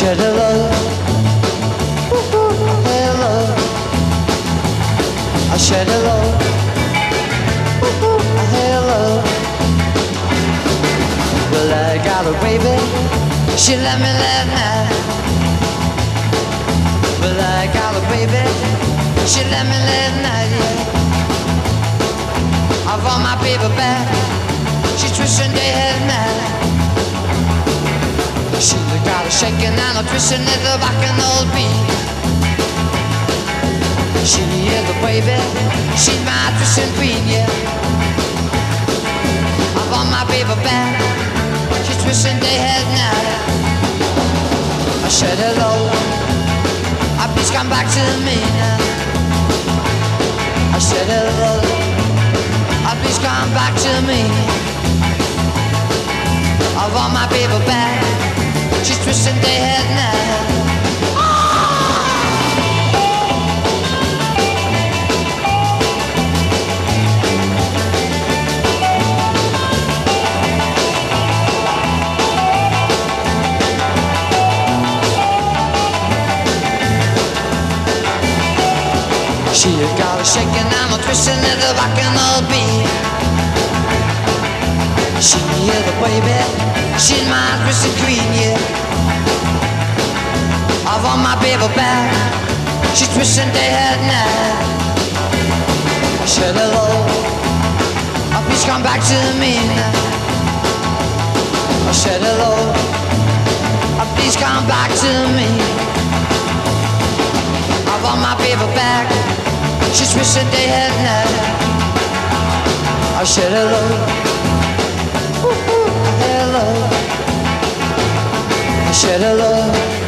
said hello, hello. I said hello, hello. Well, I got a baby, she let me last night. Well, I got a baby, she let me last night, yeah. I want my baby back, she's twisting day and night. She got a shaking and a twisting at the rock and roll beat. She is the baby, she's my twisting queen, yeah. I want my baby back, she's twisting day and night. I said hello, please come back to me now. I said hello, please come back to me. I want my baby back, she's twisting day and night. She got a shaking and a twisting at the rock and roll beat. She is the baby, she's my twisted queen, yeah. I want my baby back, she's twisting day and night. I said hello, please come back to me now. I said hello, please come back to me. I want my baby back, she's twisting day and night. I said hello, hello. I said hello.